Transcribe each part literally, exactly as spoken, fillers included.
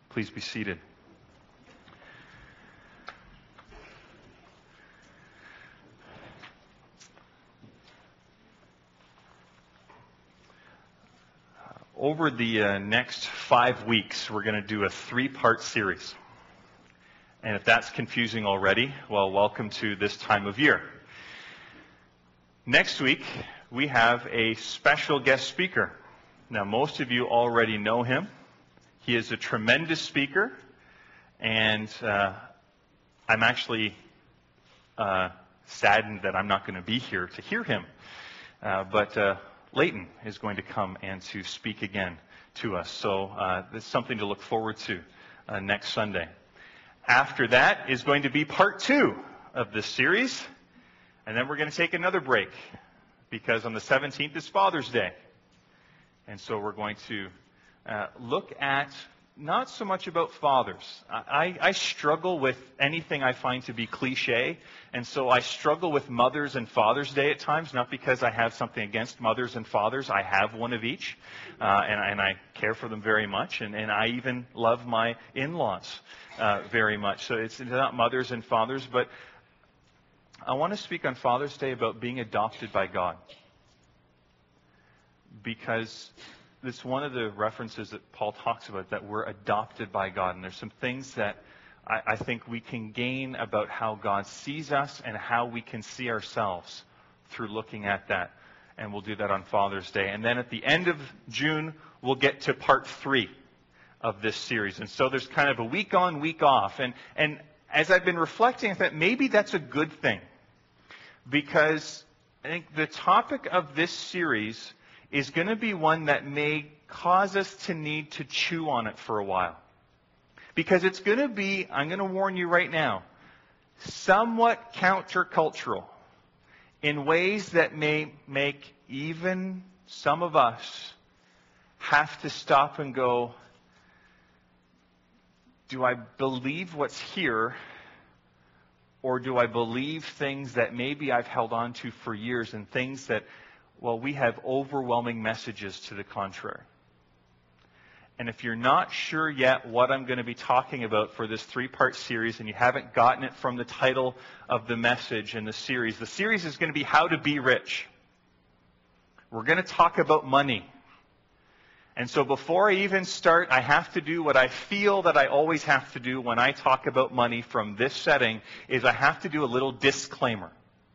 Please be seated. Over the uh, next five weeks, we're going to do a three-part series. And if that's confusing already, well, welcome to this time of year. Next week, we have a special guest speaker. Now, most of you already know him. He is a tremendous speaker, and uh, I'm actually uh, saddened that I'm not going to be here to hear him. Uh, but uh, Leighton is going to come and to speak again to us. So uh, this is something to look forward to uh, next Sunday. After that is going to be part two of this series. And then we're going to take another break because on the seventeenth is Father's Day. And so we're going to uh, look at not so much about fathers. I, I struggle with anything I find to be cliche, and so I struggle with Mother's and Father's Day at times, not because I have something against mothers and fathers. I have one of each, uh, and, and I care for them very much, and, and I even love my in-laws uh, very much. So it's not mothers and fathers, but I want to speak on Father's Day about being adopted by God, because it's one of the references that Paul talks about, that we're adopted by God. And there's some things that I, I think we can gain about how God sees us and how we can see ourselves through looking at that. And we'll do that on Father's Day. And then at the end of June, we'll get to part three of this series. And so there's kind of a week on, week off. And, and as I've been reflecting, I thought maybe that's a good thing. Because I think the topic of this series is going to be one that may cause us to need to chew on it for a while. Because it's going to be, I'm going to warn you right now, somewhat countercultural in ways that may make even some of us have to stop and go, do I believe what's here, or do I believe things that maybe I've held on to for years, and things that, well, we have overwhelming messages to the contrary. And if you're not sure yet what I'm going to be talking about for this three-part series, and you haven't gotten it from the title of the message in the series, the series is going to be How to Be Rich. We're going to talk about money. And so before I even start, I have to do what I feel that I always have to do when I talk about money from this setting, is I have to do a little disclaimer.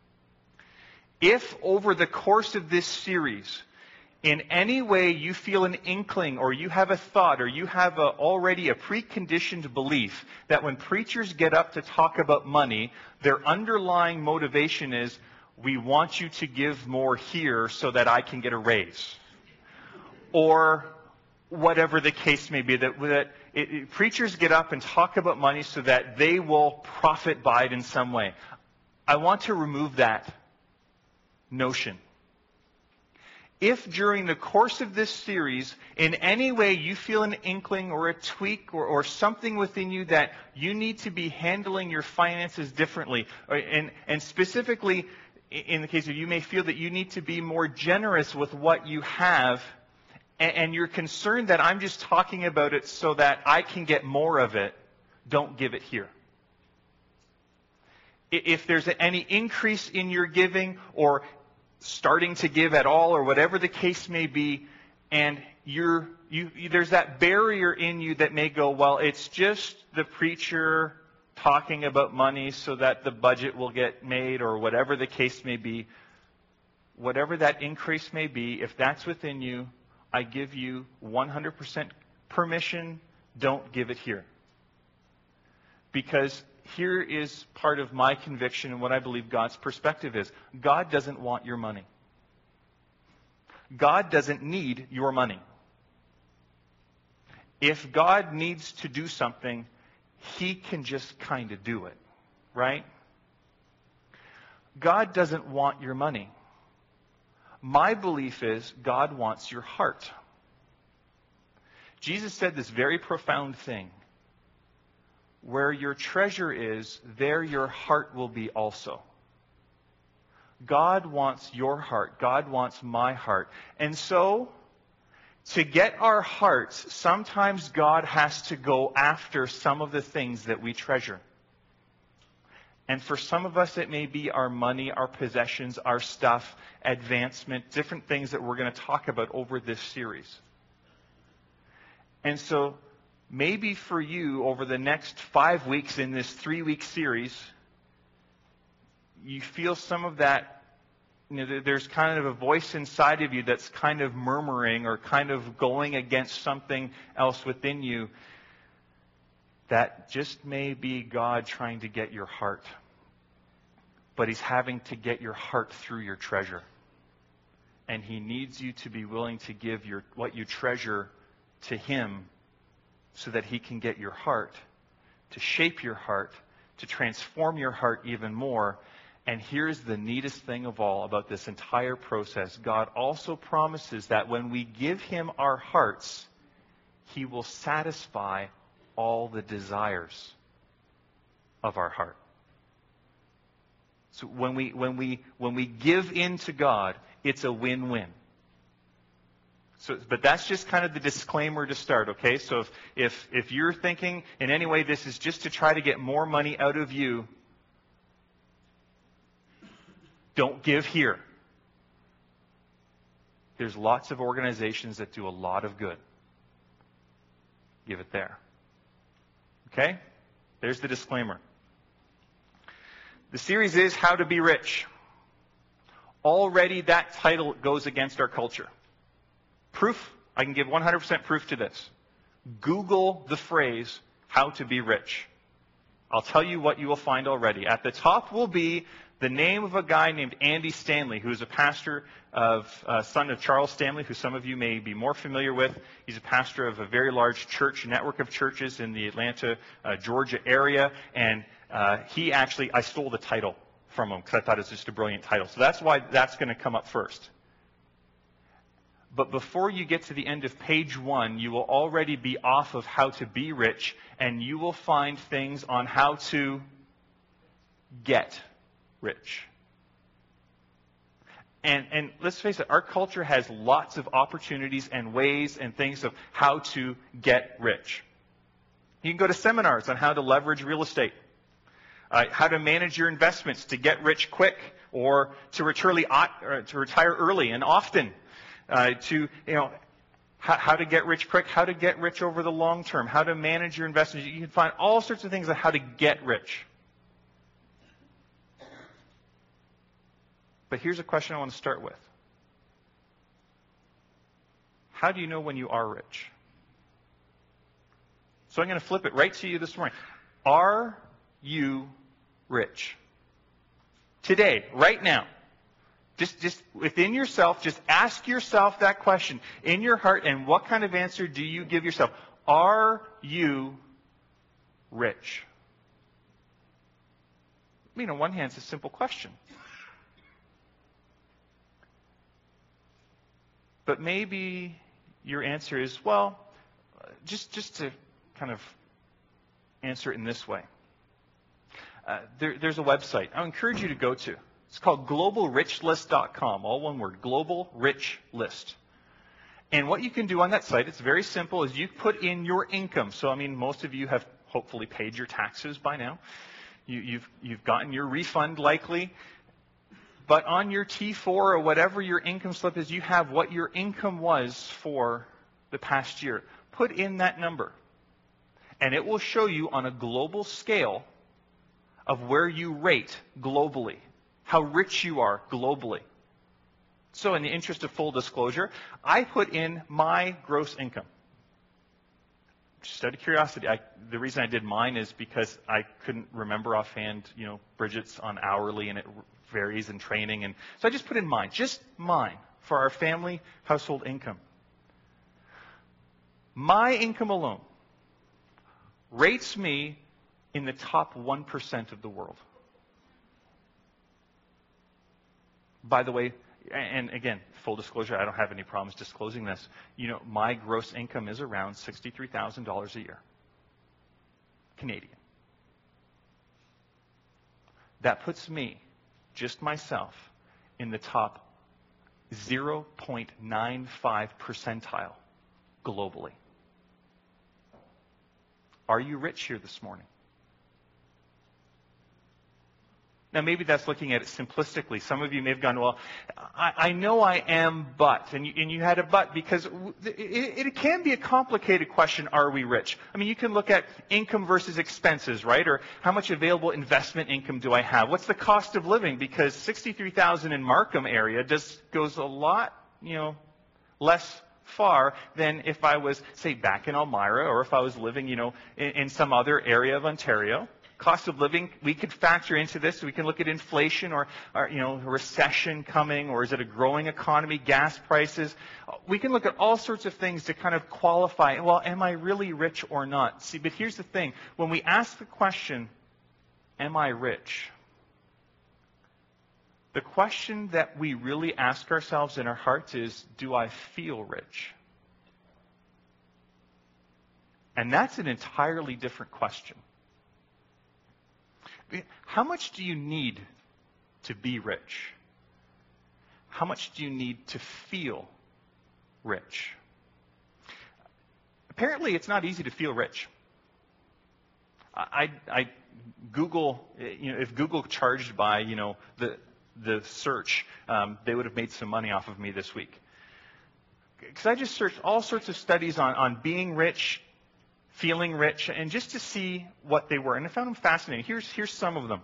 If over the course of this series, in any way you feel an inkling, or you have a thought, or you have a, already a preconditioned belief that when preachers get up to talk about money, their underlying motivation is, we want you to give more here so that I can get a raise. Or whatever the case may be, that, that it, it, preachers get up and talk about money so that they will profit by it in some way. I want to remove that notion. If during the course of this series, in any way you feel an inkling or a tweak or, or something within you that you need to be handling your finances differently, or, and, and specifically in the case of you may feel that you need to be more generous with what you have, and, and you're concerned that I'm just talking about it so that I can get more of it, don't give it here. If there's any increase in your giving, or starting to give at all, or whatever the case may be, and you're, you, there's that barrier in you that may go, well, it's just the preacher talking about money so that the budget will get made, or whatever the case may be, whatever that increase may be, if that's within you, I give you one hundred percent permission, don't give it here. Because here is part of my conviction and what I believe God's perspective is. God doesn't want your money. God doesn't need your money. If God needs to do something, He can just kind of do it, right? God doesn't want your money. My belief is God wants your heart. Jesus said this very profound thing. Where your treasure is, there your heart will be also. God wants your heart. God wants my heart. And so, to get our hearts, sometimes God has to go after some of the things that we treasure. And for some of us, it may be our money, our possessions, our stuff, advancement, different things that we're going to talk about over this series. And so maybe for you, over the next five weeks in this three-week series, you feel some of that, you know, there's kind of a voice inside of you that's kind of murmuring or kind of going against something else within you. That just may be God trying to get your heart. But He's having to get your heart through your treasure. And He needs you to be willing to give your what you treasure to Him so that He can get your heart, to shape your heart, to transform your heart even more. And here's the neatest thing of all about this entire process. God also promises that when we give Him our hearts, He will satisfy all the desires of our heart. So when we when we when we give in to God, it's a win-win. So, but that's just kind of the disclaimer to start, okay? So if if if you're thinking in any way this is just to try to get more money out of you, don't give here. There's lots of organizations that do a lot of good. Give it there. Okay? There's the disclaimer. The series is How to Be Rich. Already that title goes against our culture. Proof, I can give one hundred percent proof to this. Google the phrase, how to be rich. I'll tell you what you will find already. At the top will be the name of a guy named Andy Stanley, who is a pastor of, uh, son of Charles Stanley, who some of you may be more familiar with. He's a pastor of a very large church, network of churches in the Atlanta, uh, Georgia area. And uh, he actually, I stole the title from him because I thought it was just a brilliant title. So that's why that's going to come up first. But before you get to the end of page one, you will already be off of how to be rich, and you will find things on how to get rich. And, and let's face it, our culture has lots of opportunities and ways and things of how to get rich. You can go to seminars on how to leverage real estate, uh, how to manage your investments to get rich quick, or to retire, or to retire early and often. Uh, to, you know, how, how to get rich quick, how to get rich over the long term, how to manage your investments. You can find all sorts of things on how to get rich. But here's a question I want to start with. How do you know when you are rich? So I'm going to flip it right to you this morning. Are you rich? Today, right now. Just, just within yourself, just ask yourself that question in your heart, and what kind of answer do you give yourself? Are you rich? I mean, on one hand, it's a simple question. But maybe your answer is, well, just, just to kind of answer it in this way. Uh, there, there's a website I encourage you to go to. It's called global rich list dot com, all one word, Global Rich List. And what you can do on that site, it's very simple, is you put in your income. So, I mean, most of you have hopefully paid your taxes by now. You, you've, you've gotten your refund likely. But on your T four or whatever your income slip is, you have what your income was for the past year. Put in that number. And it will show you on a global scale of where you rate globally. How rich you are globally. So in the interest of full disclosure, I put in my gross income. Just out of curiosity, I, the reason I did mine is because I couldn't remember offhand, you know, Bridget's on hourly and it varies in training. And so I just put in mine, just mine, for our family household income. My income alone rates me in the top one percent of the world. By the way, and again, full disclosure, I don't have any problems disclosing this. You know, my gross income is around sixty-three thousand dollars a year. Canadian. That puts me, just myself, in the top zero point nine five percentile globally. Are you rich here this morning? Now, maybe that's looking at it simplistically. Some of you may have gone, well, I, I know I am, but, and you, and you had a but because it, it, it can be a complicated question, are we rich? I mean, you can look at income versus expenses, right? Or how much available investment income do I have? What's the cost of living? Because sixty-three thousand in Markham area just goes a lot, you know, less far than if I was, say, back in Elmira or if I was living, you know, in, in some other area of Ontario. Cost of living, we could factor into this. We can look at inflation or, or, you know, a recession coming, or is it a growing economy, gas prices. We can look at all sorts of things to kind of qualify, well, am I really rich or not? See, but here's the thing. When we ask the question, am I rich? The question that we really ask ourselves in our hearts is, do I feel rich? And that's an entirely different question. How much do you need to be rich? How much do you need to feel rich? Apparently, it's not easy to feel rich. I, I Google, you know, if Google charged by, you know, the the search, um, they would have made some money off of me this week. Because I just searched all sorts of studies on, on being rich, feeling rich, and just to see what they were. And I found them fascinating. Here's, here's some of them.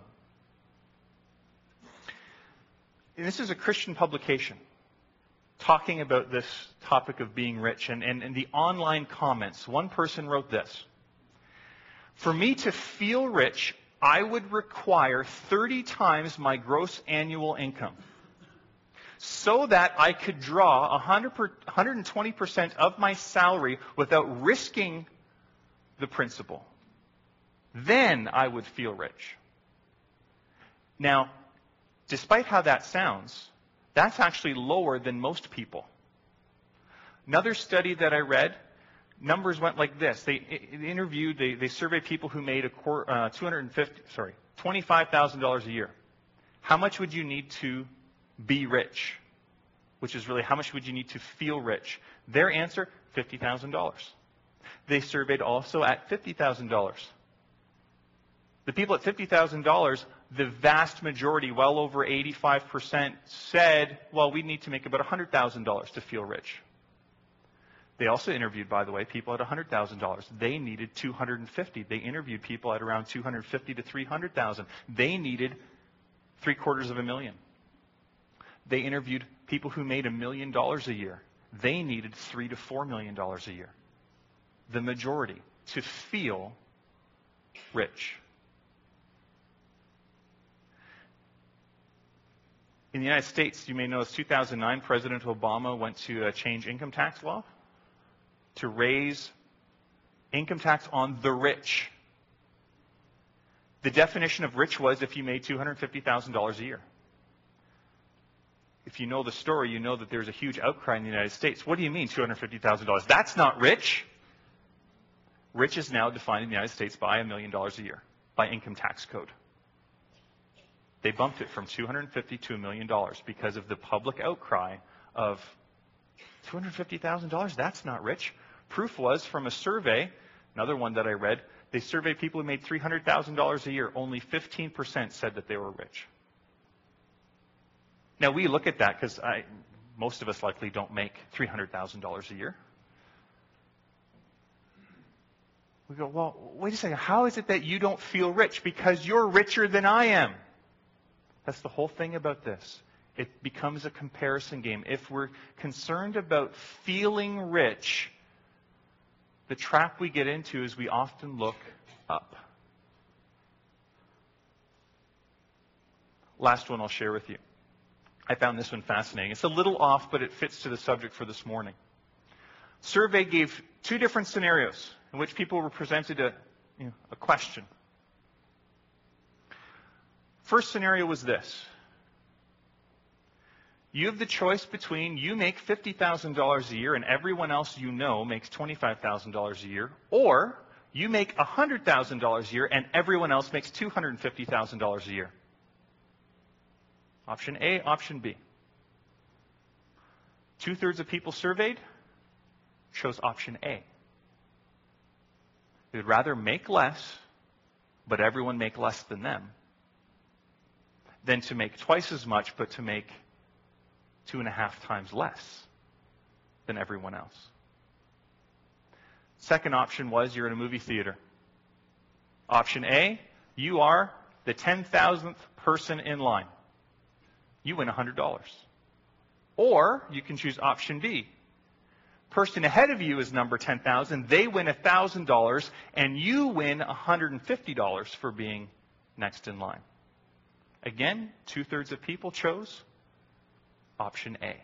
And this is a Christian publication talking about this topic of being rich. And, and, and the online comments, one person wrote this. For me to feel rich, I would require thirty times my gross annual income so that I could draw one hundred twenty percent of my salary without risking the principal. Then I would feel rich. Now, despite how that sounds, that's actually lower than most people. Another study that I read, numbers went like this. They interviewed, they, they surveyed people who made a quarter, uh, two hundred fifty, sorry, twenty-five thousand dollars a year. How much would you need to be rich? Which is really, how much would you need to feel rich? Their answer, fifty thousand dollars. They surveyed also at fifty thousand dollars. The people at fifty thousand dollars, the vast majority, well over eighty-five percent, said, well, we need to make about one hundred thousand dollars to feel rich. They also interviewed, by the way, people at one hundred thousand dollars. They needed two hundred fifty thousand dollars. They interviewed people at around two hundred fifty thousand to three hundred thousand dollars. They needed three quarters of a million. They interviewed people who made a million dollars a year. They needed three to four million dollars a year. The majority to feel rich. In the United States, you may know, in two thousand nine, President Obama went to uh, change income tax law to raise income tax on the rich. The definition of rich was if you made two hundred fifty thousand dollars a year. If you know the story, you know that there's a huge outcry in the United States. What do you mean, two hundred fifty thousand dollars? That's not rich. Rich is now defined in the United States by a million dollars a year, by income tax code. They bumped it from two hundred fifty thousand to a million dollars because of the public outcry of two hundred fifty thousand dollars? That's not rich. Proof was from a survey, another one that I read, they surveyed people who made three hundred thousand dollars a year. Only fifteen percent said that they were rich. Now, we look at that because most of us likely don't make three hundred thousand dollars a year. We go, well, wait a second. How is it that you don't feel rich? Because you're richer than I am. That's the whole thing about this. It becomes a comparison game. If we're concerned about feeling rich, the trap we get into is we often look up. Last one I'll share with you. I found this one fascinating. It's a little off, but it fits to the subject for this morning. Survey gave two different scenarios in which people were presented a, you know, a question. First scenario was this. You have the choice between you make fifty thousand dollars a year and everyone else you know makes twenty-five thousand dollars a year, or you make one hundred thousand dollars a year and everyone else makes two hundred fifty thousand dollars a year. Option A, option B. Two-thirds of people surveyed chose option A. They would rather make less, but everyone make less than them, than to make twice as much, but to make two and a half times less than everyone else. Second option was you're in a movie theater. Option A, you are the ten thousandth person in line. You win one hundred dollars. Or you can choose option B. Person ahead of you is number ten thousand. They win one thousand dollars, and you win one hundred fifty dollars for being next in line. Again, two-thirds of people chose option A.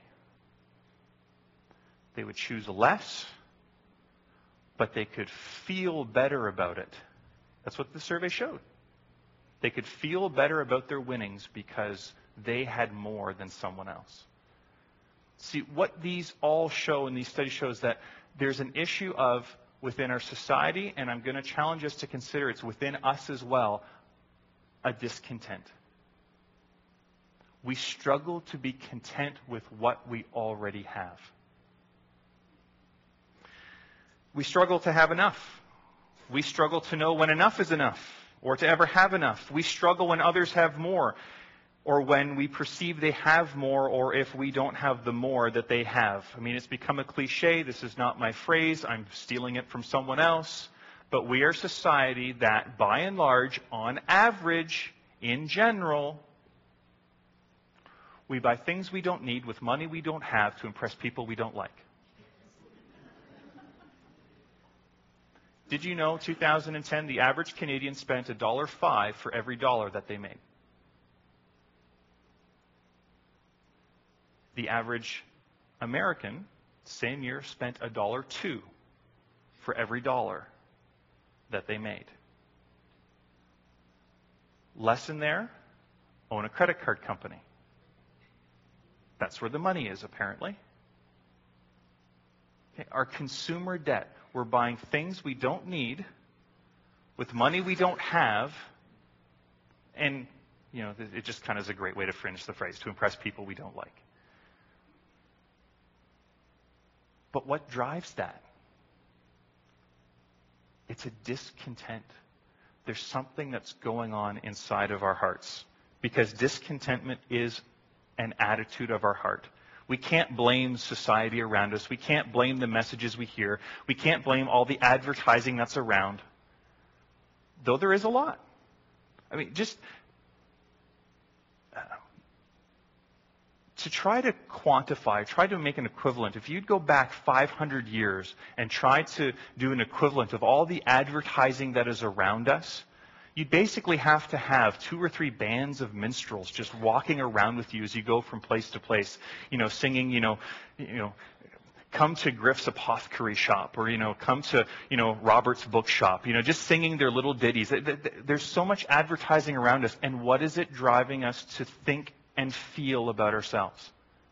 They would choose less, but they could feel better about it. That's what the survey showed. They could feel better about their winnings because they had more than someone else. See, what these all show, and these studies show, is that there's an issue of, within our society, and I'm going to challenge us to consider it's within us as well, a discontent. We struggle to be content with what we already have. We struggle to have enough. We struggle to know when enough is enough, or to ever have enough. We struggle when others have more, or when we perceive they have more, or if we don't have the more that they have. I mean, it's become a cliche. This is not my phrase. I'm stealing it from someone else. But we are a society that, by and large, on average, in general, we buy things we don't need with money we don't have to impress people we don't like. Did you know, two thousand ten, the average Canadian spent one dollar five for every dollar that they made? The average American, same year, spent one dollar two for every dollar that they made. Lesson there, own a credit card company. That's where the money is, apparently. Okay, our consumer debt. We're buying things we don't need with money we don't have, and, you know, it just kind of is a great way to finish the phrase, to impress people we don't like. But what drives that? It's a discontent. There's something that's going on inside of our hearts, because discontentment is an attitude of our heart. We can't blame society around us. We can't blame the messages we hear. We can't blame all the advertising that's around, though there is a lot. I mean, just uh, to try to quantify, try to make an equivalent. If you'd go back five hundred years and try to do an equivalent of all the advertising that is around us, you'd basically have to have two or three bands of minstrels just walking around with you as you go from place to place, you know, singing, you know, you know, come to Griff's apothecary shop, or, you know, come to, you know, Robert's bookshop, you know, just singing their little ditties. There's so much advertising around us, and what is it driving us to think and feel about ourselves?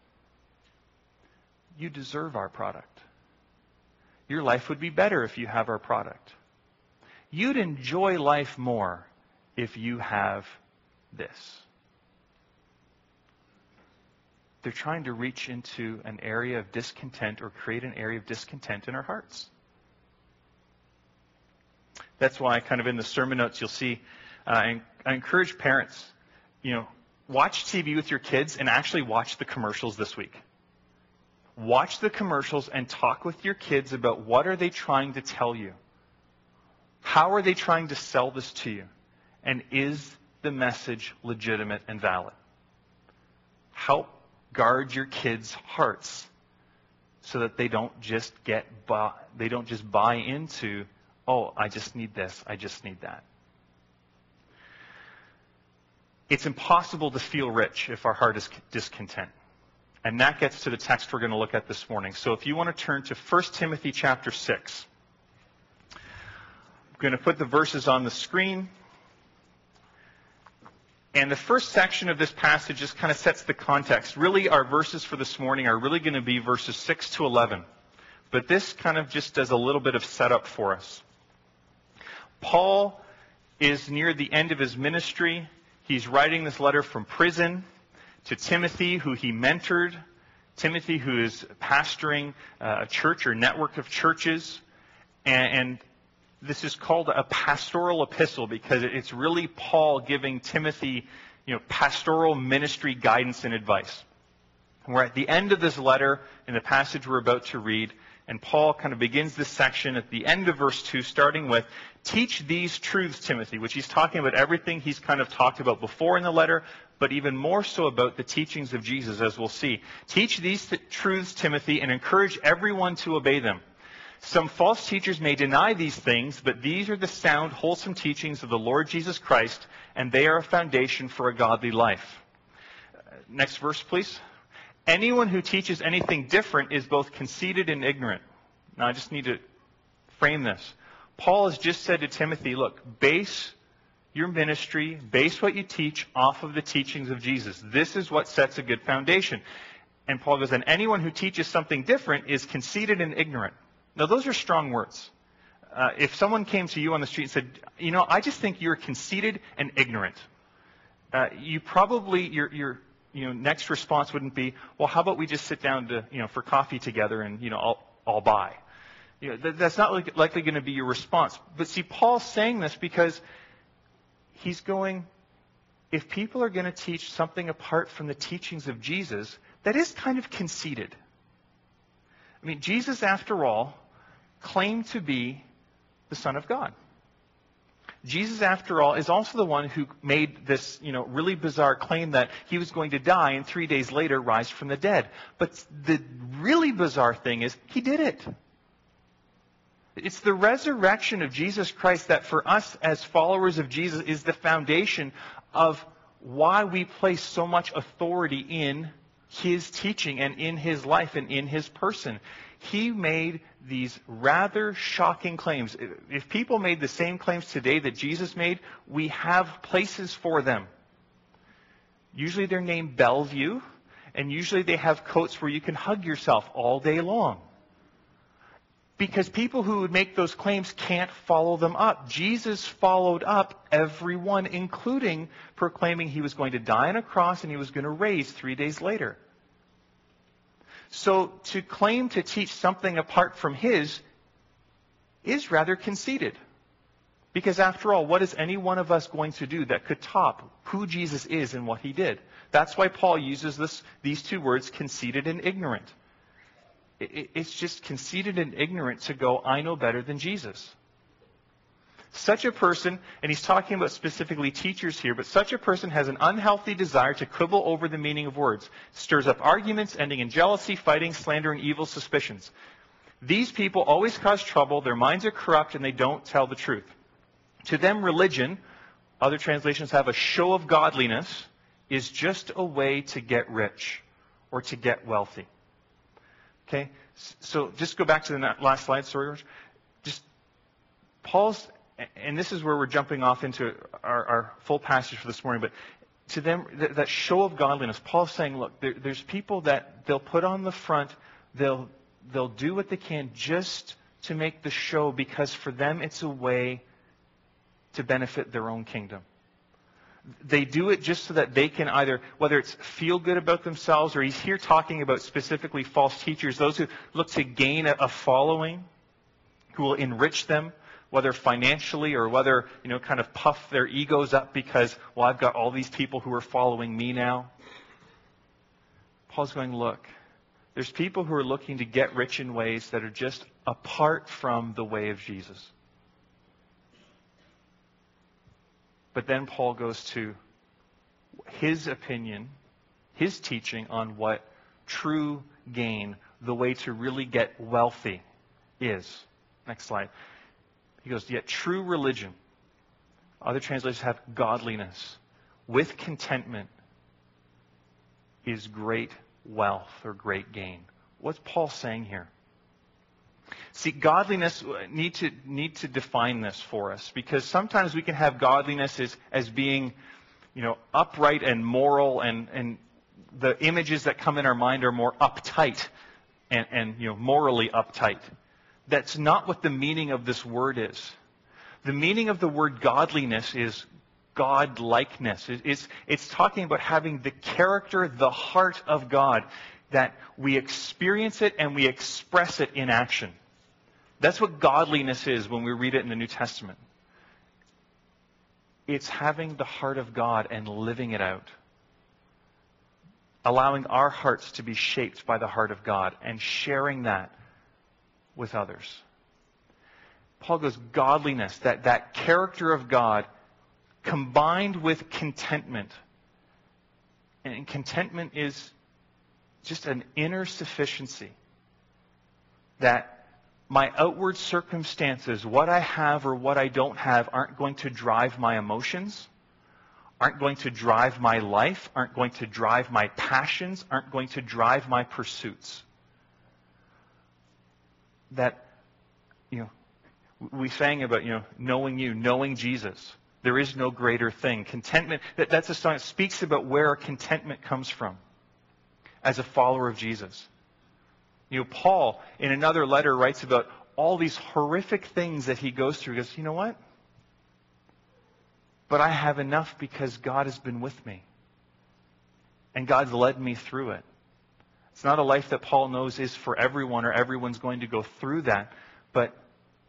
You deserve our product. Your life would be better if you have our product. You'd enjoy life more if you have this. They're trying to reach into an area of discontent, or create an area of discontent in our hearts. That's why, kind of in the sermon notes, you'll see, uh, I, I encourage parents, you know, watch T V with your kids and actually watch the commercials this week. Watch the commercials and talk with your kids about what are they trying to tell you. How are they trying to sell this to you? And is the message legitimate and valid? Help guard your kids' hearts so that they don't just get buy, they don't just buy into, oh, I just need this, I just need that. It's impossible to feel rich if our heart is discontent. And that gets to the text we're going to look at this morning. So if you want to turn to First Timothy chapter six. I'm going to put the verses on the screen. And the first section of this passage just kind of sets the context. Really, our verses for this morning are really going to be verses six to eleven. But this kind of just does a little bit of setup for us. Paul is near the end of his ministry. He's writing this letter from prison to Timothy, who he mentored Timothy, who is pastoring uh, a church or network of churches, and, and this is called a pastoral epistle because it's really Paul giving Timothy, you know, pastoral ministry guidance and advice. We're at the end of this letter in the passage we're about to read, and Paul kind of begins this section at the end of verse two, starting with, teach these truths, Timothy, which he's talking about everything he's kind of talked about before in the letter, but even more so about the teachings of Jesus, as we'll see. Teach these th- truths, Timothy, and encourage everyone to obey them. Some false teachers may deny these things, but these are the sound, wholesome teachings of the Lord Jesus Christ, and they are a foundation for a godly life. Uh, next verse, please. Anyone who teaches anything different is both conceited and ignorant. Now, I just need to frame this. Paul has just said to Timothy, look, base your ministry, base what you teach off of the teachings of Jesus. This is what sets a good foundation. And Paul goes, and anyone who teaches something different is conceited and ignorant. Now, those are strong words. Uh, if someone came to you on the street and said, you know, I just think you're conceited and ignorant, uh, you probably, your, your, you know, next response wouldn't be, well, how about we just sit down to, you know, for coffee together and, you know, I'll, I'll buy. You know, that, that's not like, likely going to be your response. But see, Paul's saying this because he's going, if people are going to teach something apart from the teachings of Jesus, that is kind of conceited. I mean, Jesus, after all, claimed to be the Son of God. Jesus, after all, is also the one who made this, you know, really bizarre claim that he was going to die and three days later rise from the dead. But the really bizarre thing is, he did it. It's the resurrection of Jesus Christ that for us as followers of Jesus is the foundation of why we place so much authority in his teaching and in his life and in his person. He made these rather shocking claims. If people made the same claims today that Jesus made, we have places for them. Usually they're named Bellevue, and usually they have coats where you can hug yourself all day long. Because people who would make those claims can't follow them up. Jesus followed up everyone, including proclaiming he was going to die on a cross and he was going to raise three days later. So to claim to teach something apart from his is rather conceited. Because after all, what is any one of us going to do that could top who Jesus is and what he did? That's why Paul uses this, these two words, conceited and ignorant. It, it's just conceited and ignorant to go, I know better than Jesus. Such a person, and he's talking about specifically teachers here, but such a person has an unhealthy desire to quibble over the meaning of words, stirs up arguments ending in jealousy, fighting, slander, and evil suspicions. These people always cause trouble, their minds are corrupt, and they don't tell the truth. To them, religion, other translations have a show of godliness, is just a way to get rich or to get wealthy. Okay? So just go back to the last slide, sorry. Just Paul's, and this is where we're jumping off into our, our full passage for this morning, but to them, th- that show of godliness, Paul's saying, look, there, there's people that they'll put on the front, they'll they'll do what they can just to make the show because for them it's a way to benefit their own kingdom. They do it just so that they can either, whether it's feel good about themselves, or he's here talking about specifically false teachers, those who look to gain a, a following, who will enrich them, whether financially or whether, you know, kind of puff their egos up because, well, I've got all these people who are following me now. Paul's going, look, there's people who are looking to get rich in ways that are just apart from the way of Jesus. But then Paul goes to his opinion, his teaching on what true gain, the way to really get wealthy is. Next slide. He goes, yet true religion, other translations have godliness, with contentment is great wealth or great gain. What's Paul saying here? See, godliness, need to need to define this for us, because sometimes we can have godliness as, as being, you know, upright and moral, and, and the images that come in our mind are more uptight and, and you know, morally uptight. That's not what the meaning of this word is. The meaning of the word godliness is God-likeness. It's, it's talking about having the character, the heart of God. that we experience it and we express it in action. That's what godliness is when we read it in the New Testament. It's having the heart of God and living it out. Allowing our hearts to be shaped by the heart of God and sharing that with others. Paul goes, godliness, that, that character of God combined with contentment. And contentment is just an inner sufficiency. That my outward circumstances, what I have or what I don't have, aren't going to drive my emotions, aren't going to drive my life, aren't going to drive my passions, aren't going to drive my pursuits. That, you know, we sang about, you know, knowing you, knowing Jesus. There is no greater thing. Contentment, that, that's a song that speaks about where our contentment comes from as a follower of Jesus. You know, Paul, in another letter, writes about all these horrific things that he goes through. He goes, you know what? But I have enough because God has been with me. And God's led me through it. It's not a life that Paul knows is for everyone or everyone's going to go through that. But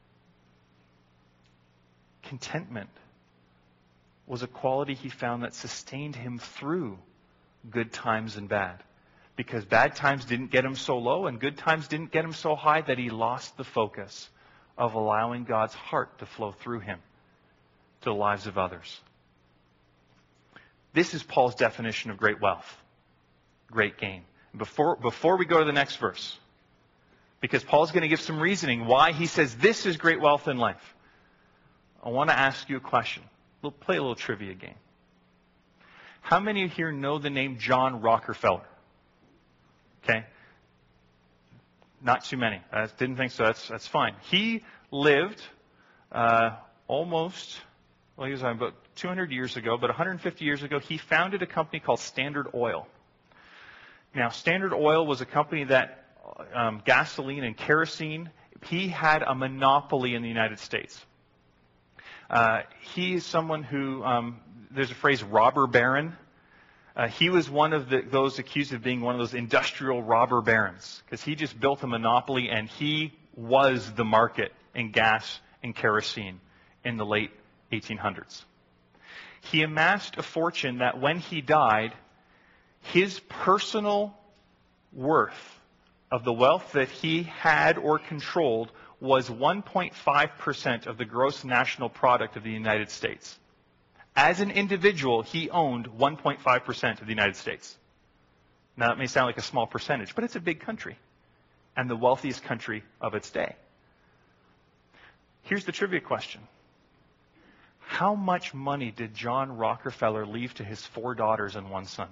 contentment was a quality he found that sustained him through good times and bad. Because bad times didn't get him so low and good times didn't get him so high that he lost the focus of allowing God's heart to flow through him to the lives of others. This is Paul's definition of great wealth, great gain. Before, before we go to the next verse, because Paul's going to give some reasoning why he says this is great wealth in life, I want to ask you a question. We'll play a little trivia game. How many here know the name John Rockefeller? Okay. Not too many. I didn't think so. That's, that's fine. He lived uh, almost, well, he was about two hundred years ago, but one hundred fifty years ago, he founded a company called Standard Oil. Now, Standard Oil was a company that um, gasoline and kerosene, he had a monopoly in the United States. Uh, he is someone who, um, there's a phrase, robber baron. Uh, he was one of the, those accused of being one of those industrial robber barons because he just built a monopoly and he was the market in gas and kerosene in the late eighteen hundreds. He amassed a fortune that when he died, his personal worth of the wealth that he had or controlled was one point five percent of the gross national product of the United States. As an individual, he owned one point five percent of the United States. Now, that may sound like a small percentage, but it's a big country and the wealthiest country of its day. Here's the trivia question. How much money did John Rockefeller leave to his four daughters and one son?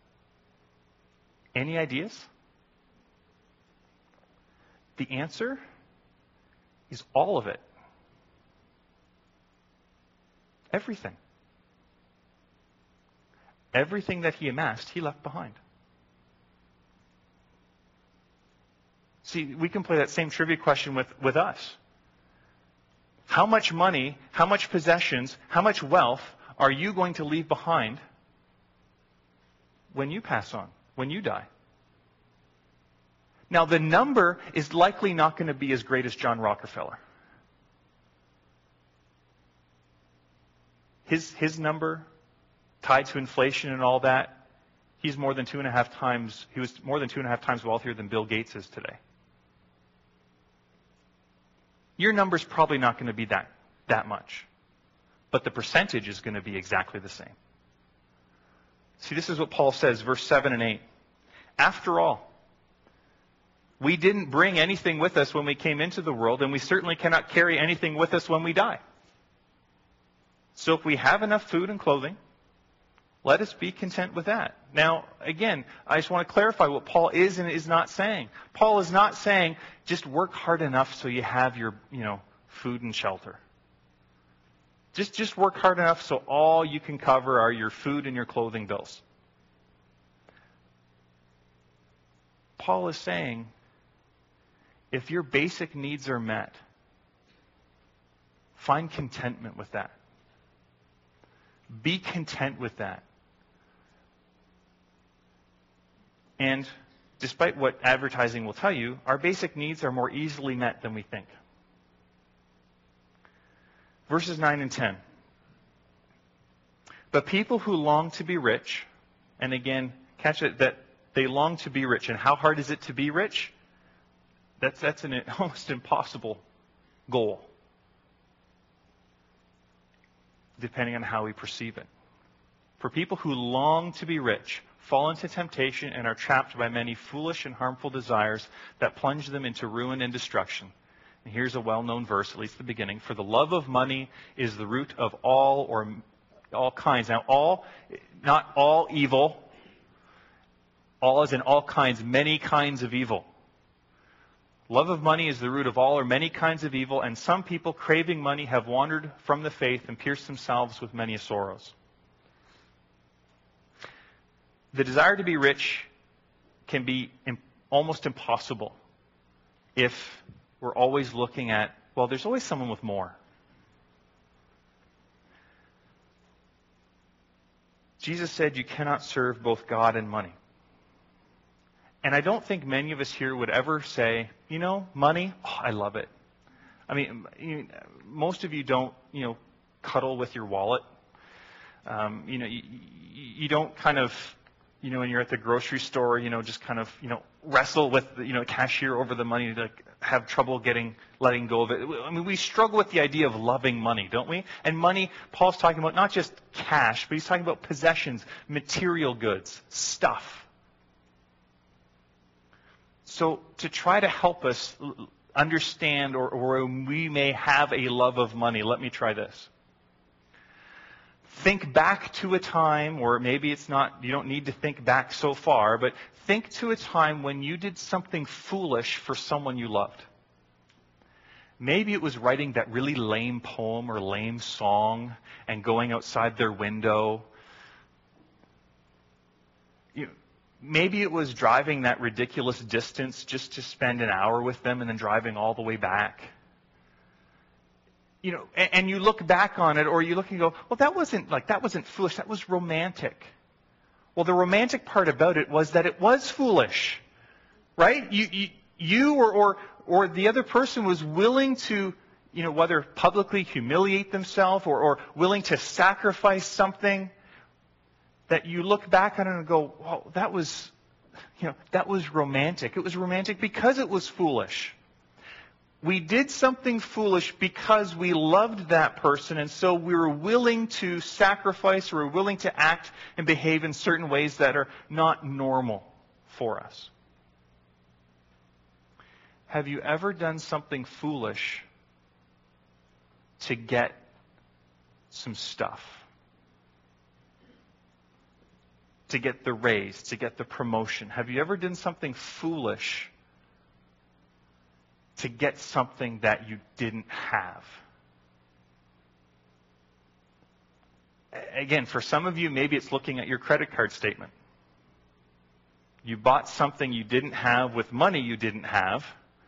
Any ideas? The answer is all of it. Everything. Everything that he amassed, he left behind. See, we can play that same trivia question with, with us. How much money, how much possessions, how much wealth are you going to leave behind when you pass on, when you die? Now, the number is likely not going to be as great as John Rockefeller. His, his number, tied to inflation and all that, he's more than two and a half times, he was more than two and a half times wealthier than Bill Gates is today. Your number's probably not going to be that, that much. But the percentage is going to be exactly the same. See, this is what Paul says, verse seven and eight. After all, we didn't bring anything with us when we came into the world, and we certainly cannot carry anything with us when we die. So if we have enough food and clothing, let us be content with that. Now, again, I just want to clarify what Paul is and is not saying. Paul is not saying just work hard enough so you have your, you know, food and shelter. Just, just work hard enough so all you can cover are your food and your clothing bills. Paul is saying, if your basic needs are met, find contentment with that. Be content with that. And despite what advertising will tell you, our basic needs are more easily met than we think. Verses nine and ten. But people who long to be rich, and again, catch it, that they long to be rich. And how hard is it to be rich? That's, that's an almost impossible goal, depending on how we perceive it. For people who long to be rich, fall into temptation and are trapped by many foolish and harmful desires that plunge them into ruin and destruction. And here's a well-known verse, at least the beginning. For the love of money is the root of all or all kinds. Now, all, not all evil. All as in all kinds, many kinds of evil. Love of money is the root of all or many kinds of evil, and some people craving money have wandered from the faith and pierced themselves with many sorrows. The desire to be rich can be im- almost impossible if we're always looking at, well, there's always someone with more. Jesus said you cannot serve both God and money. And I don't think many of us here would ever say, you know, money, oh, I love it. I mean, you, most of you don't, you know, cuddle with your wallet. Um, you know, you, you don't kind of, you know, when you're at the grocery store, you know, just kind of, you know, wrestle with, the, you know, cashier over the money, to like, have trouble getting, letting go of it. I mean, we struggle with the idea of loving money, don't we? And money, Paul's talking about not just cash, but he's talking about possessions, material goods, stuff. So to try to help us understand or, or we may have a love of money, let me try this. Think back to a time, or maybe it's not, you don't need to think back so far, but think to a time when you did something foolish for someone you loved. Maybe it was writing that really lame poem or lame song and going outside their window. You, maybe it was driving that ridiculous distance just to spend an hour with them and then driving all the way back. You know, and, and you look back on it, or you look and go, well, that wasn't like that wasn't foolish. That was romantic. Well, the romantic part about it was that it was foolish, right? You, you, you or, or, or the other person was willing to, you know, whether publicly humiliate themselves or, or willing to sacrifice something that you look back on it and go, well, that was, you know, that was romantic. It was romantic because it was foolish. We did something foolish because we loved that person, and so we were willing to sacrifice, or we're willing to act and behave in certain ways that are not normal for us. Have you ever done something foolish to get some stuff? To get the raise, to get the promotion? Have you ever done something foolish to get something that you didn't have? Again, for some of you, maybe it's looking at your credit card statement. You bought something you didn't have with money you didn't have.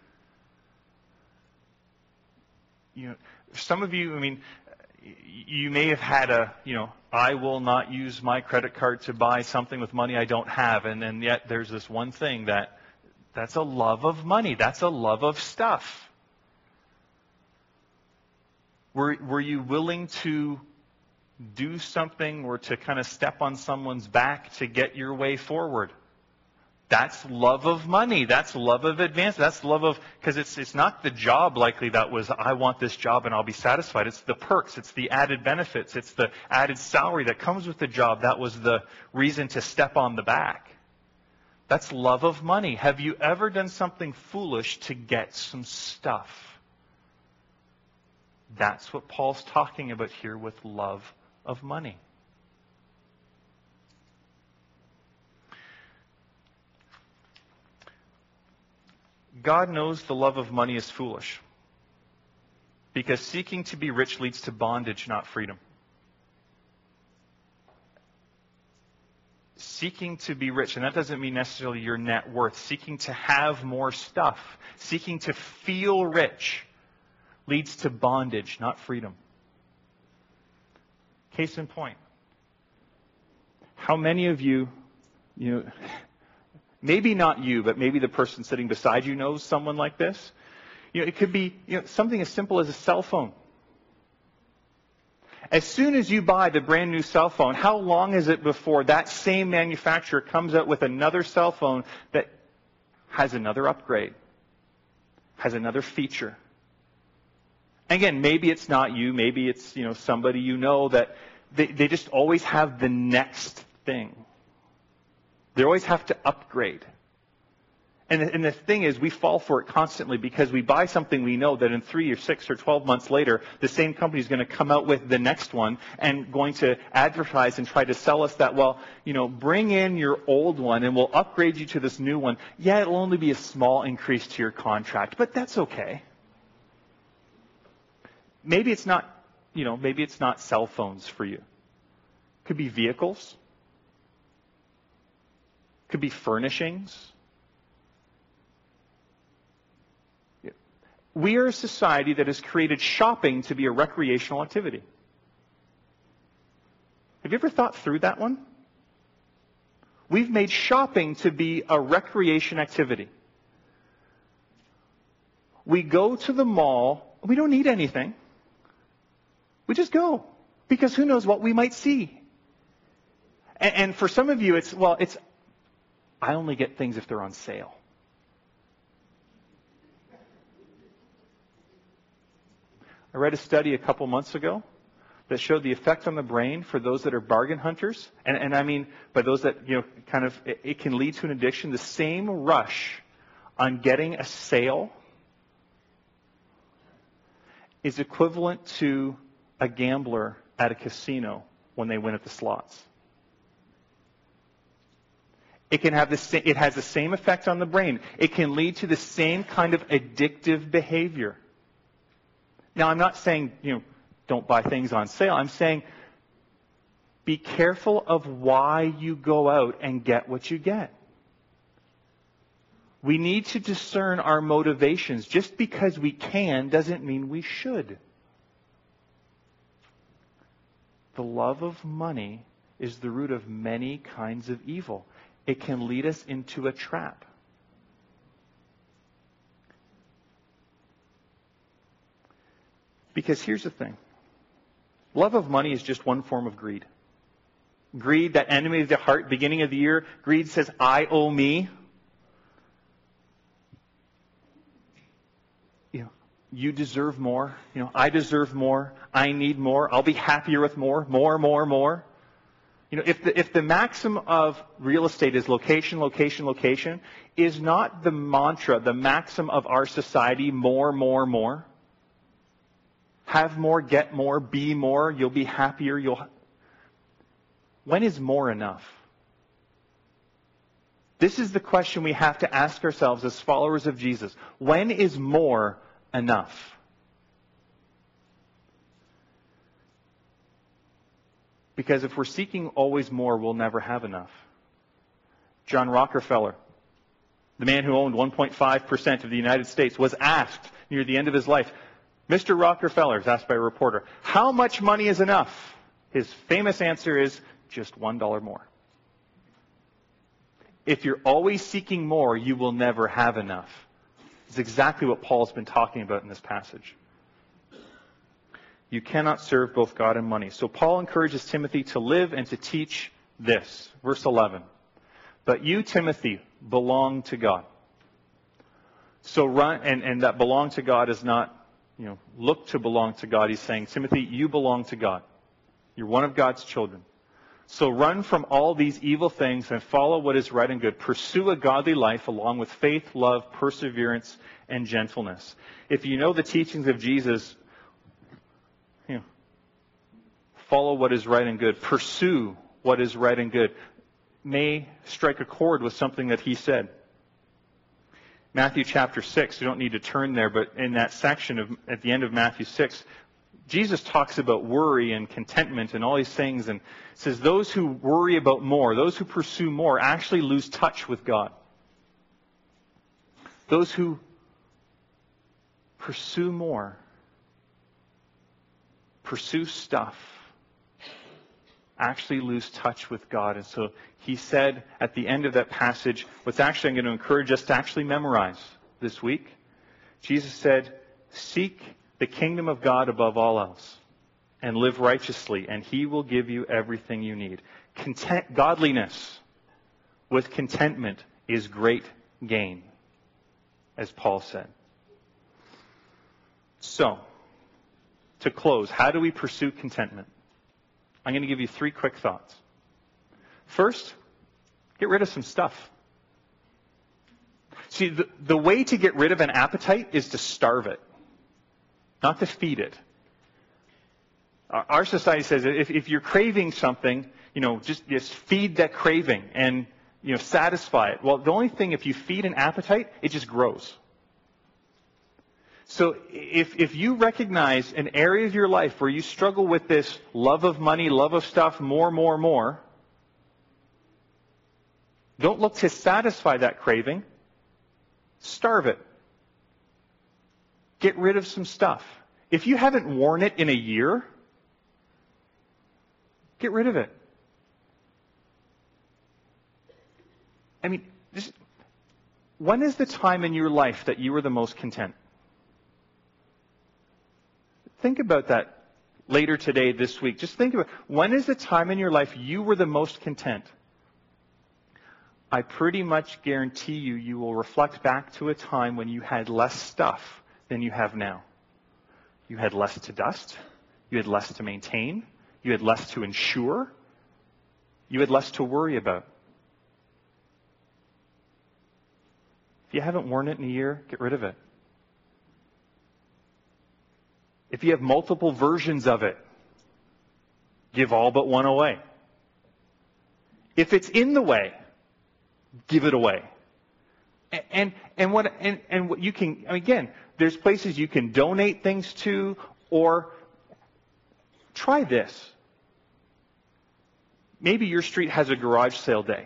You know, some of you, I mean, you may have had a, you know, I will not use my credit card to buy something with money I don't have, and then yet there's this one thing that That's a love of money. That's a love of stuff. Were, were you willing to do something or to kind of step on someone's back to get your way forward? That's love of money. That's love of advance. That's love of, because it's it's not the job likely that was, I want this job and I'll be satisfied. It's the perks. It's the added benefits. It's the added salary that comes with the job. That was the reason to step on the back. That's love of money. Have you ever done something foolish to get some stuff? That's what Paul's talking about here with love of money. God knows the love of money is foolish, because seeking to be rich leads to bondage, not freedom. Seeking to be rich, and that doesn't mean necessarily your net worth. Seeking to have more stuff, seeking to feel rich, leads to bondage, not freedom. Case in point. How many of you, you know, Maybe not you, but maybe the person sitting beside you knows someone like this. You know, it could be, you know, something as simple as a cell phone. As soon as you buy the brand new cell phone, how long is it before that same manufacturer comes out with another cell phone that has another upgrade, has another feature? Again, maybe it's not you, maybe it's, you know, somebody you know that they, they just always have the next thing. They always have to upgrade. And the, and the thing is, we fall for it constantly because we buy something we know that in three or six or twelve months later, the same company is going to come out with the next one and going to advertise and try to sell us that, well, you know, bring in your old one and we'll upgrade you to this new one. Yeah, it'll only be a small increase to your contract, but that's okay. Maybe it's not, you know, maybe it's not cell phones for you. It could be vehicles. It could be furnishings. We are a society that has created shopping to be a recreational activity. Have you ever thought through that one? We've made shopping to be a recreation activity. We go to the mall, we don't need anything. We just go, because who knows what we might see. And, and for some of you, it's, well, it's, I only get things if they're on sale. I read a study a couple months ago that showed the effect on the brain for those that are bargain hunters. And, and I mean, by those that, you know, kind of, it, it can lead to an addiction. The same rush on getting a sale is equivalent to a gambler at a casino when they win at the slots. It can have the same, it has the same effect on the brain. It can lead to the same kind of addictive behavior. Now, I'm not saying, you know, don't buy things on sale. I'm saying be careful of why you go out and get what you get. We need to discern our motivations. Just because we can doesn't mean we should. The love of money is the root of many kinds of evil. It can lead us into a trap. Because here's the thing. Love of money is just one form of greed. Greed, that enemy of the heart, beginning of the year, greed says, I owe me. You know, you deserve more. You know, I deserve more. I need more. I'll be happier with more, more, more, more. You know, if the, if the maxim of real estate is location, location, location, is not the mantra, the maxim of our society, more, more, more? Have more, get more, be more, you'll be happier, you'll... When is more enough? This is the question we have to ask ourselves as followers of Jesus. When is more enough? Because if we're seeking always more, we'll never have enough. John Rockefeller, the man who owned one point five percent of the United States, was asked near the end of his life, Mister Rockefeller is asked by a reporter, how much money is enough? His famous answer is just one dollar more. If you're always seeking more, you will never have enough. It's exactly what Paul's been talking about in this passage. You cannot serve both God and money. So Paul encourages Timothy to live and to teach this. Verse eleven. But you, Timothy, belong to God. So run, and, and that belong to God is not, you know, look to belong to God. He's saying, Timothy, you belong to God. You're one of God's children. So run from all these evil things and follow what is right and good. Pursue a godly life along with faith, love, perseverance, and gentleness. If you know the teachings of Jesus, you know, follow what is right and good. Pursue what is right and good. May strike a chord with something that he said. Matthew chapter six, you don't need to turn there, but in that section of at the end of Matthew six, Jesus talks about worry and contentment and all these things, and says those who worry about more, those who pursue more, actually lose touch with God. Those who pursue more, pursue stuff, actually lose touch with God. And so he said at the end of that passage, what's actually I'm going to encourage us to actually memorize this week. Jesus said, seek the kingdom of God above all else and live righteously, and he will give you everything you need. Content, godliness with contentment is great gain, as Paul said. So, to close, how do we pursue contentment? I'm going to give you three quick thoughts. First, get rid of some stuff. See, the, the way to get rid of an appetite is to starve it, not to feed it. Our, our society says that if, if you're craving something, you know, just, just feed that craving and, you know, satisfy it. Well, the only thing, if you feed an appetite, it just grows. So if, if you recognize an area of your life where you struggle with this love of money, love of stuff, more, more, more, don't look to satisfy that craving. Starve it. Get rid of some stuff. If you haven't worn it in a year, get rid of it. I mean, just, when is the time in your life that you were the most content? Think about that later today, this week. Just think about, when is the time in your life you were the most content? I pretty much guarantee you, you will reflect back to a time when you had less stuff than you have now. You had less to dust. You had less to maintain. You had less to insure. You had less to worry about. If you haven't worn it in a year, get rid of it. If you have multiple versions of it, give all but one away. If it's in the way, give it away. And and, and what and, and what you can again, there's places you can donate things to, or try this. Maybe your street has a garage sale day.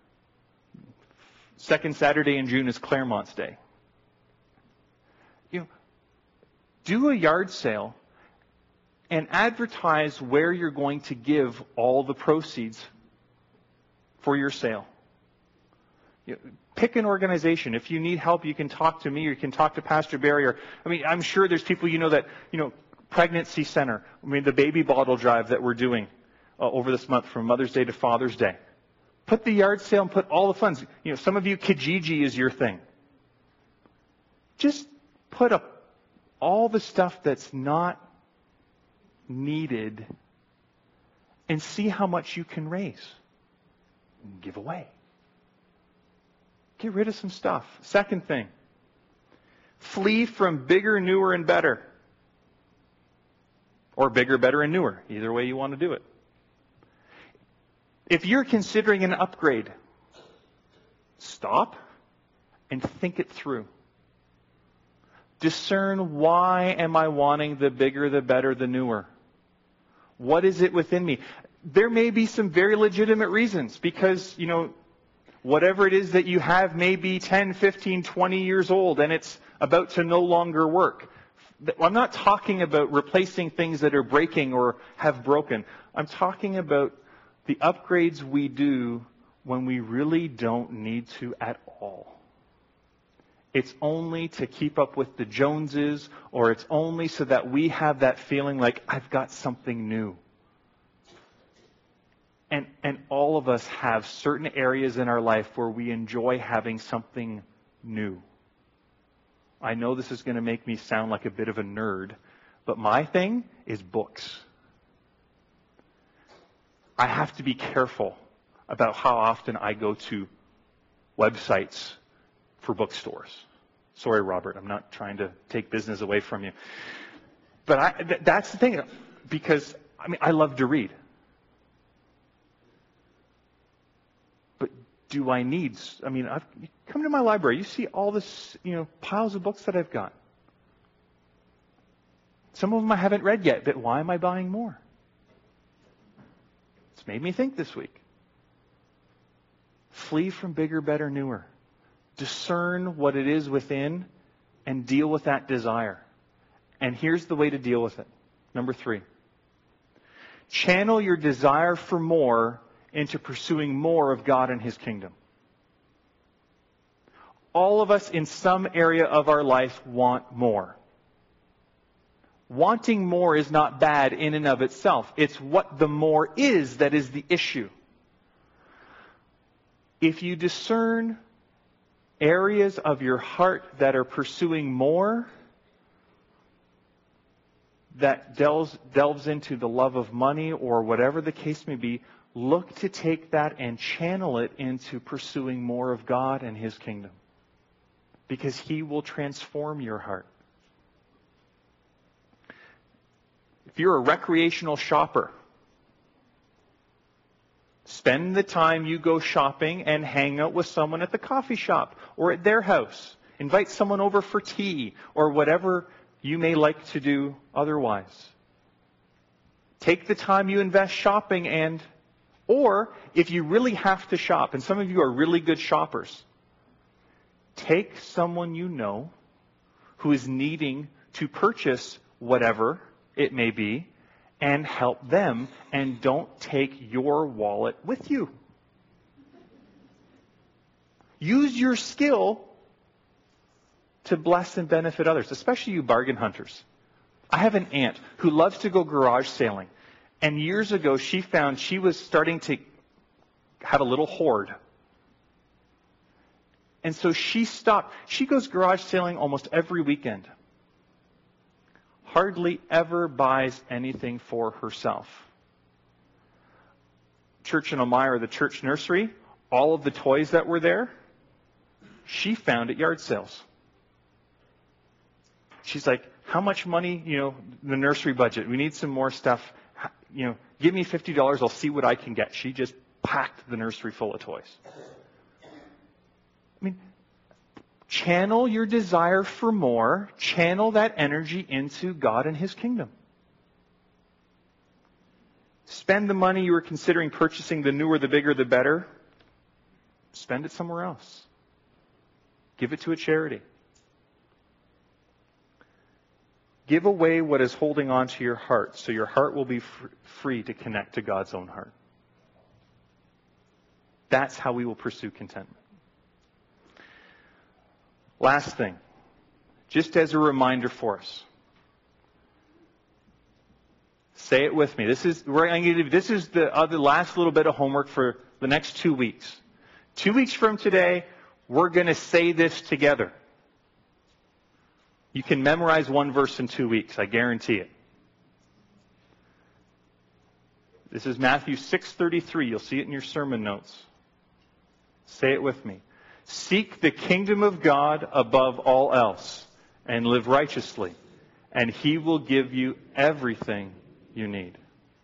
Second Saturday in June is Claremont's Day. You know, do a yard sale and advertise where you're going to give all the proceeds for your sale. You know, pick an organization. If you need help, you can talk to me or you can talk to Pastor Barry. Or, I mean, I'm sure there's people you know that, you know, Pregnancy Center, I mean, the baby bottle drive that we're doing uh, over this month from Mother's Day to Father's Day. Put the yard sale and put all the funds. You know, some of you, Kijiji is your thing. Just put up all the stuff that's not needed and see how much you can raise and give away. Get rid of some stuff. Second thing, flee from bigger, newer, and better. Or bigger, better, and newer. Either way you want to do it. If you're considering an upgrade, stop and think it through. Discern, why am I wanting the bigger, the better, the newer? What is it within me? There may be some very legitimate reasons because, you know, whatever it is that you have may be ten, fifteen, twenty years old and it's about to no longer work. I'm not talking about replacing things that are breaking or have broken. I'm talking about the upgrades we do when we really don't need to at all. It's only to keep up with the Joneses, or it's only so that we have that feeling like, I've got something new. And, and all of us have certain areas in our life where we enjoy having something new. I know this is going to make me sound like a bit of a nerd, but my thing is books. I have to be careful about how often I go to websites for bookstores. Sorry, Robert, I'm not trying to take business away from you. But I, th- that's the thing, because, I mean, I love to read. But do I need, I mean, I've, come to my library, you see all this, you know, piles of books that I've got. Some of them I haven't read yet, but why am I buying more? It's made me think this week. Flee from bigger, better, newer. Discern what it is within and deal with that desire. And here's the way to deal with it. Number three. Channel your desire for more into pursuing more of God and His kingdom. All of us in some area of our life want more. Wanting more is not bad in and of itself. It's what the more is that is the issue. If you discern areas of your heart that are pursuing more, that delves, delves into the love of money or whatever the case may be, look to take that and channel it into pursuing more of God and His kingdom. Because He will transform your heart. If you're a recreational shopper, spend the time you go shopping and hang out with someone at the coffee shop or at their house. Invite someone over for tea or whatever you may like to do otherwise. Take the time you invest shopping and, or if you really have to shop, and some of you are really good shoppers, take someone you know who is needing to purchase whatever it may be and help them, and don't take your wallet with you. Use your skill to bless and benefit others, especially you bargain hunters. I have an aunt who loves to go garage sailing, and years ago she found she was starting to have a little hoard. And so she stopped. She goes garage sailing almost every weekend. Hardly ever buys anything for herself. Church in Elmira, the church nursery, all of the toys that were there, she found at yard sales. She's like, how much money, you know, the nursery budget, we need some more stuff. You know, give me fifty dollars, I'll see what I can get. She just packed the nursery full of toys. I mean, channel your desire for more. Channel that energy into God and His kingdom. Spend the money you were considering purchasing, the newer, the bigger, the better. Spend it somewhere else. Give it to a charity. Give away what is holding on to your heart, so your heart will be fr- free to connect to God's own heart. That's how we will pursue contentment. Last thing, just as a reminder for us. Say it with me. This is we're going to do, this is the other last little bit of homework for the next two weeks. Two weeks from today, we're going to say this together. You can memorize one verse in two weeks, I guarantee it. This is Matthew six thirty-three. You'll see it in your sermon notes. Say it with me. Seek the kingdom of God above all else and live righteously, and He will give you everything you need.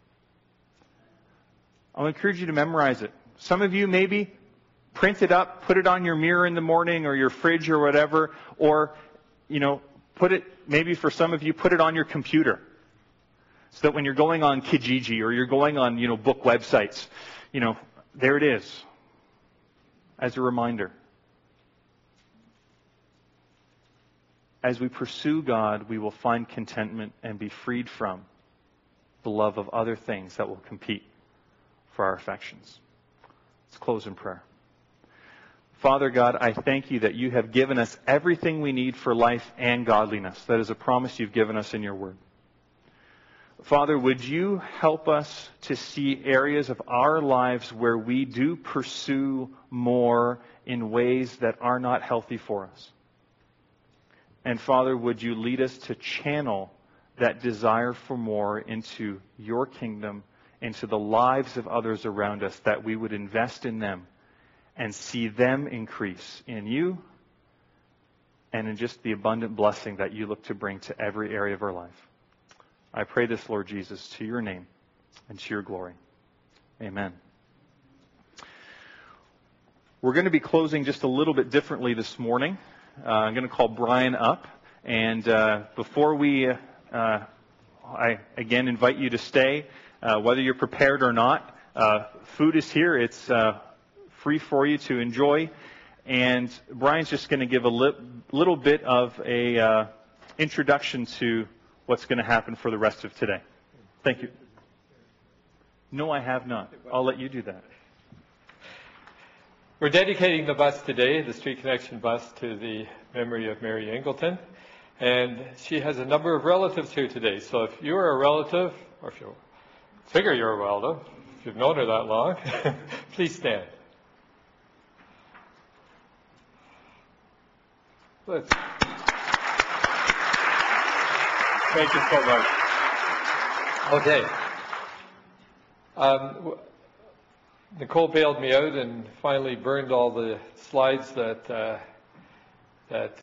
I'll encourage you to memorize it. Some of you maybe print it up, put it on your mirror in the morning or your fridge or whatever, or, you know, put it, maybe for some of you, put it on your computer. So that when you're going on Kijiji or you're going on, you know, book websites, you know, there it is. As a reminder. As we pursue God, we will find contentment and be freed from the love of other things that will compete for our affections. Let's close in prayer. Father God, I thank You that You have given us everything we need for life and godliness. That is a promise You've given us in Your Word. Father, would You help us to see areas of our lives where we do pursue more in ways that are not healthy for us? And Father, would You lead us to channel that desire for more into Your kingdom, into the lives of others around us, that we would invest in them and see them increase in You and in just the abundant blessing that You look to bring to every area of our life. I pray this, Lord Jesus, to Your name and to Your glory. Amen. We're going to be closing just a little bit differently this morning. Uh, I'm going to call Brian up. And uh, before we, uh, I again invite you to stay, uh, whether you're prepared or not. Uh, food is here. It's uh, free for you to enjoy. And Brian's just going to give a li- little bit of a uh, introduction to what's going to happen for the rest of today. Thank you. No, I have not. I'll let you do that. We're dedicating the bus today, the Street Connection bus, to the memory of Mary Ingleton. And she has a number of relatives here today. So if you're a relative, or if you figure you're a relative, if you've known her that long, please stand. Let's. Thank you so much. Okay. Um, Nicole bailed me out and finally burned all the slides that uh, that